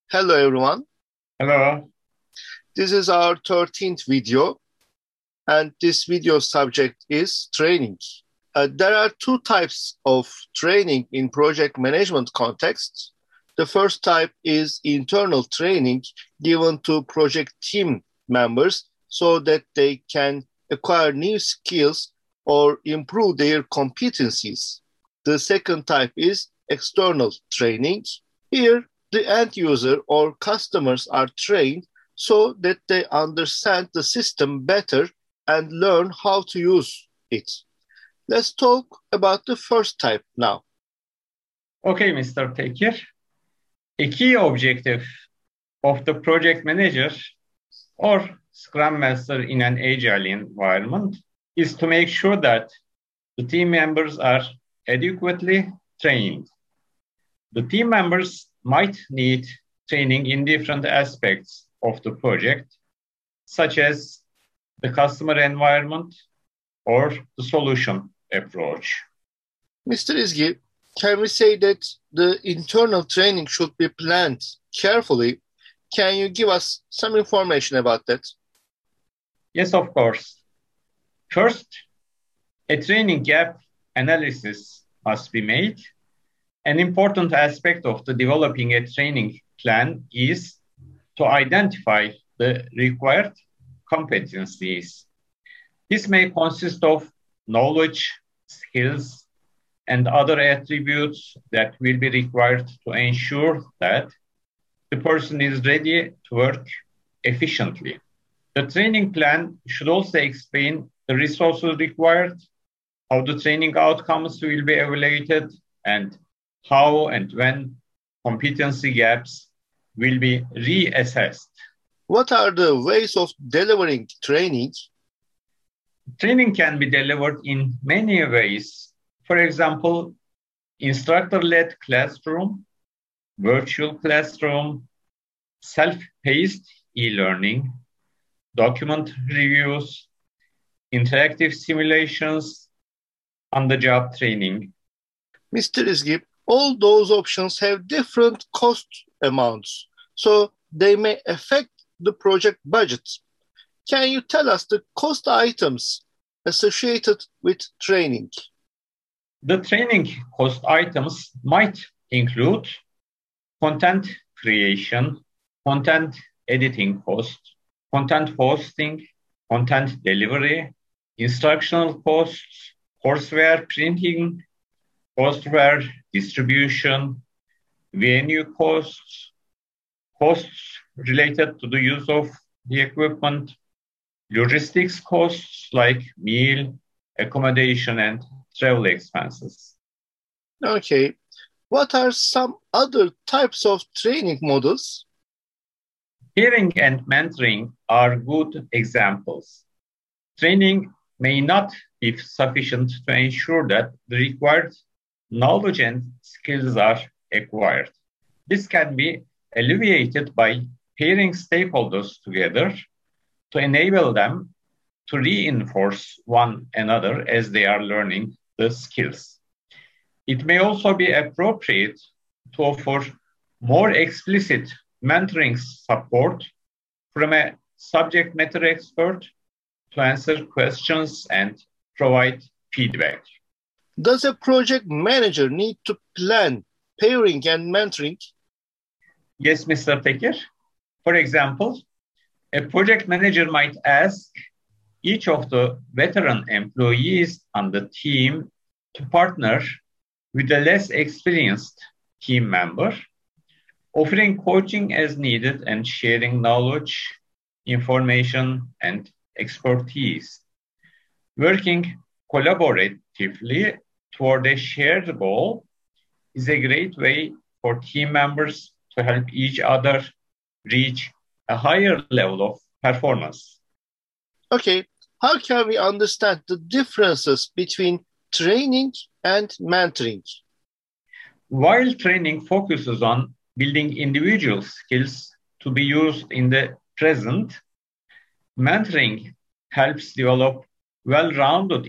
Hello everyone, Hello. this is our 13th video and this video subject is training. There are two types of training in project management context. The first type is internal training given to project team members so that they can acquire new skills or improve their competencies. The second type is external training. Here, the end user or customers are trained so that they understand the system better and learn how to use it. Let's talk about the first type now. Okay, Mr. Tekir. A key objective of the project manager or Scrum Master in an agile environment is to make sure that the team members are adequately trained. The team members might need training in different aspects of the project, such as the customer environment or the solution approach. Mr. Izgi, can we say that the internal training should be planned carefully? Can you give us some information about that? Yes, of course. First, a training gap analysis must be made. An important aspect of the developing a training plan is to identify the required competencies. This may consist of knowledge, skills, and other attributes that will be required to ensure that the person is ready to work efficiently. The training plan should also explain the resources required, how the training outcomes will be evaluated, and how and when competency gaps will be reassessed. What are the ways of delivering training? Training can be delivered in many ways. For example, instructor-led classroom, virtual classroom, self-paced e-learning, document reviews, interactive simulations, on-the-job training. Mr. Izgi, all those options have different cost amounts, so they may affect the project budget. Can you tell us the cost items associated with training? The training cost items might include content creation, content editing cost, content hosting, content delivery, instructional costs, courseware printing, courseware distribution, venue costs, costs related to the use of the equipment, logistics costs like meal, accommodation, and travel expenses. Okay. What are some other types of training models? Peering and mentoring are good examples. Training may not be sufficient to ensure that the required knowledge and skills are acquired. This can be alleviated by pairing stakeholders together to enable them to reinforce one another as they are learning the skills. It may also be appropriate to offer more explicit mentoring support from a subject matter expert to answer questions and provide feedback. Does a project manager need to plan pairing and mentoring? Yes, Mr. Tekir. For example, a project manager might ask each of the veteran employees on the team to partner with a less experienced team member, offering coaching as needed and sharing knowledge, information, and expertise. Working collaboratively toward a shared goal is a great way for team members to help each other reach a higher level of performance. Okay, how can we understand the differences between training and mentoring? While training focuses on building individual skills to be used in the present, mentoring helps develop well-rounded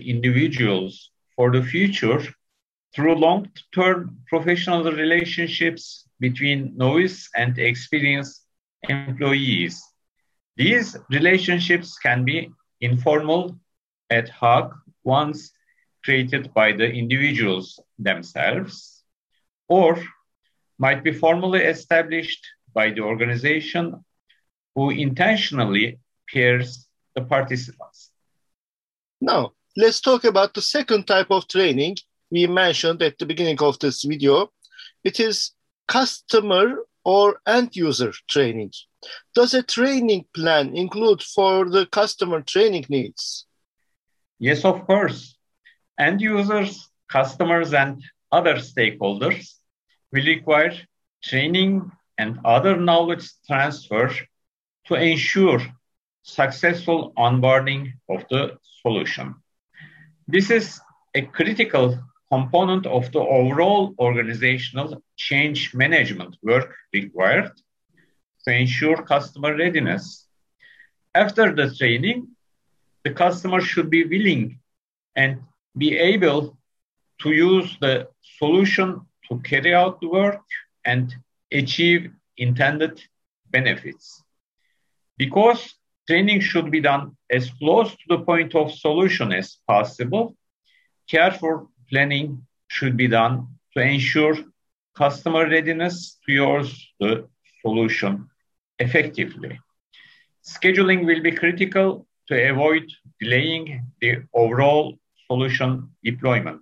individuals for the future through long-term professional relationships between novice and experienced employees. These relationships can be informal, ad hoc, ones created by the individuals themselves, or might be formally established by the organization who intentionally pairs the participants. Now, let's talk about the second type of training we mentioned at the beginning of this video. It is customer or end user training. Does a training plan include for the customer training needs? Yes, of course. End users, customers, and other stakeholders will require training and other knowledge transfer to ensure successful onboarding of the solution. This is a critical component of the overall organizational change management work required to ensure customer readiness. After the training, the customer should be willing and be able to use the solution to carry out the work and achieve intended benefits. Because training should be done as close to the point of solution as possible, careful planning should be done to ensure customer readiness to use the solution effectively. Scheduling will be critical to avoid delaying the overall solution deployment.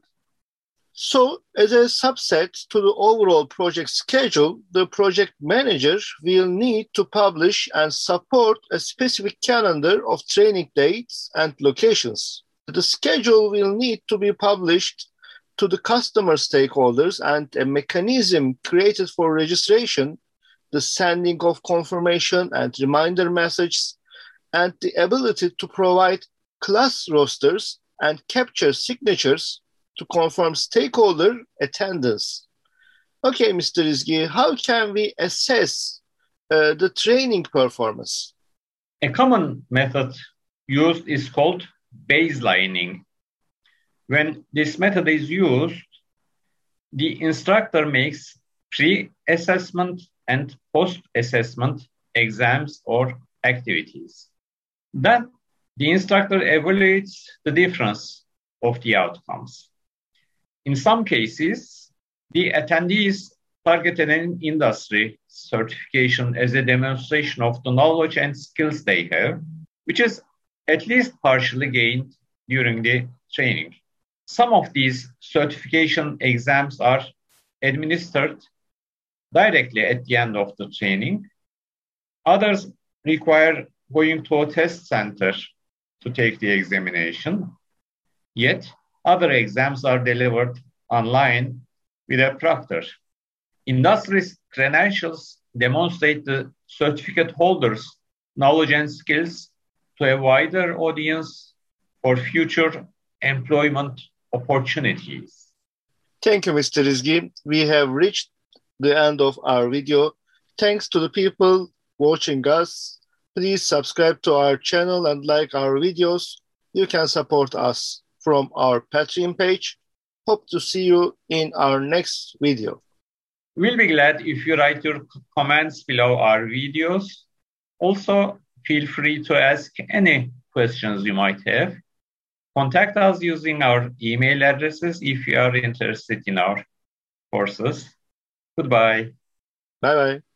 So, as a subset to the overall project schedule, the project manager will need to publish and support a specific calendar of training dates and locations. The schedule will need to be published to the customer stakeholders and a mechanism created for registration, the sending of confirmation and reminder messages, and the ability to provide class rosters and capture signatures to confirm stakeholder attendance. Okay, Mr. Izgi, how can we assess the training performance? A common method used is called baselining. When this method is used, the instructor makes pre-assessment and post-assessment exams or activities. Then the instructor evaluates the difference of the outcomes. In some cases, the attendees target an industry certification as a demonstration of the knowledge and skills they have, which is at least partially gained during the training. Some of these certification exams are administered directly at the end of the training. Others require going to a test center to take the examination. Yet, other exams are delivered online with a proctor. Industry credentials demonstrate the certificate holders' knowledge and skills to a wider audience for future employment opportunities. Thank you, Mr. Izgi. We have reached the end of our video. Thanks to the people watching us. Please subscribe to our channel and like our videos. You can support us from our Patreon page. Hope to see you in our next video. We'll be glad if you write your comments below our videos. Also, feel free to ask any questions you might have. Contact us using our email addresses if you are interested in our courses. Goodbye. Bye-bye.